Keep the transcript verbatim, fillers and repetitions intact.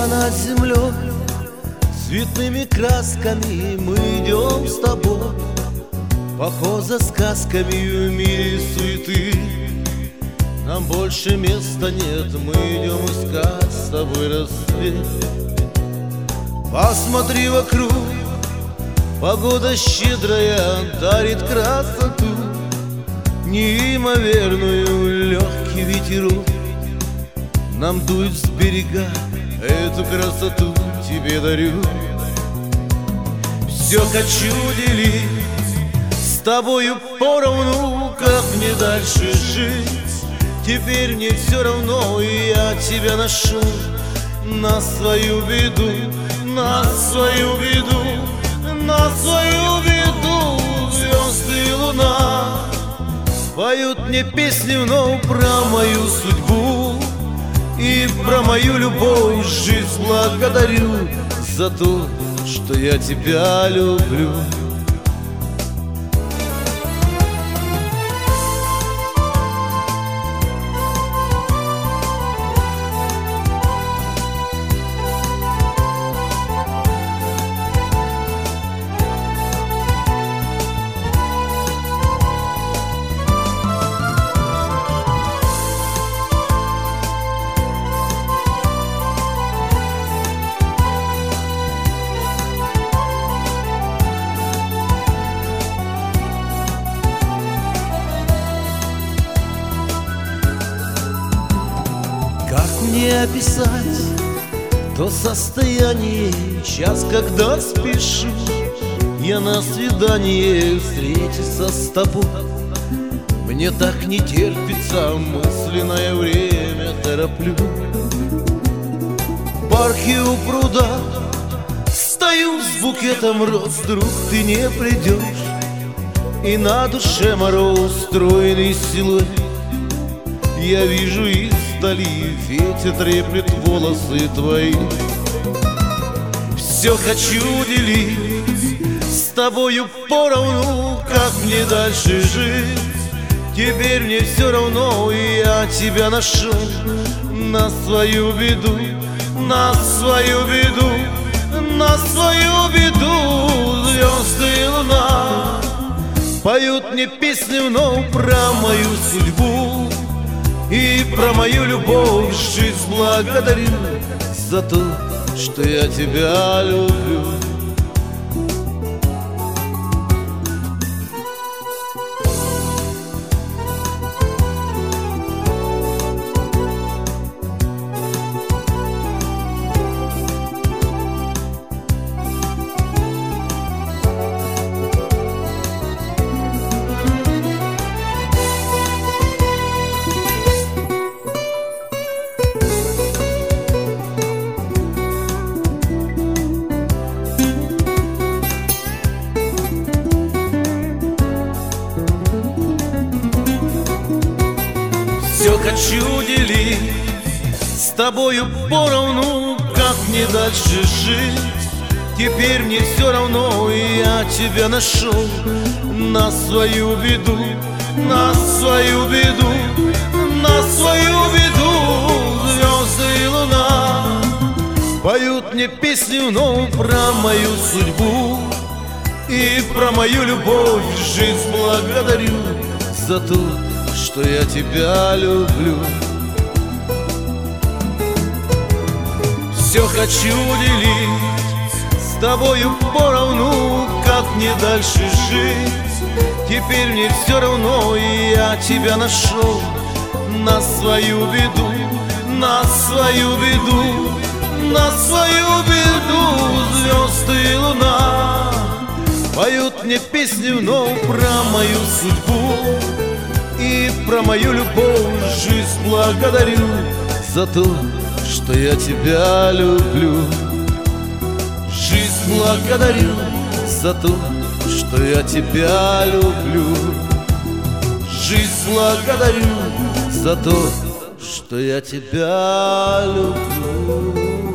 Небо над землей цветными красками мы идем с тобой, поход за сказками в мире суеты. Нам больше места нет, мы идем искать с тобой рассвет. Посмотри вокруг, погода щедрая дарит красоту, неимоверную, легкий ветерок нам дует с берега, эту красоту тебе дарю. Все хочу делить с тобою поровну, как мне дальше жить. Теперь мне все равно, и я тебя нашел на свою беду, на свою беду, на свою беду. Звезды и луна поют мне песни вновь про мою судьбу и про мою любовь. Жизнь благодарю за то, что я тебя люблю. Как мне описать то состояние, час, когда спешу я на свидание встретиться с тобой? Мне так не терпится, мысленное время тороплю. В парке у пруда стою с букетом роз, вдруг ты не придешь, и на душе мороз, стройный силуэт я вижу издали, ветер треплет волосы твои. Все хочу делить с тобою поровну, как мне дальше жить. Теперь мне все равно, и я тебя нашел на свою беду, на свою беду, на свою беду. Звезды и луна поют мне песни вновь про мою судьбу и про мою любовь. Жизнь благодарю за то, что я тебя люблю. Все хочу делить с тобою поровну, как мне дальше жить. Теперь мне все равно, и я тебя нашел на свою беду, на свою беду, на свою беду. Звезды и луна поют мне песни вновь про мою судьбу и про мою любовь. Жизнь благодарю за то, что я тебя люблю. Все хочу делить с тобою поровну, как мне дальше жить. Теперь мне все равно, и я тебя нашел на свою беду, на свою беду, на свою беду. Звезды и луна поют мне песни вновь про мою судьбу и про мою любовь. Жизнь благодарю за то, что я тебя люблю. Жизнь благодарю за то, что я тебя люблю. Жизнь благодарю за то, что я тебя люблю.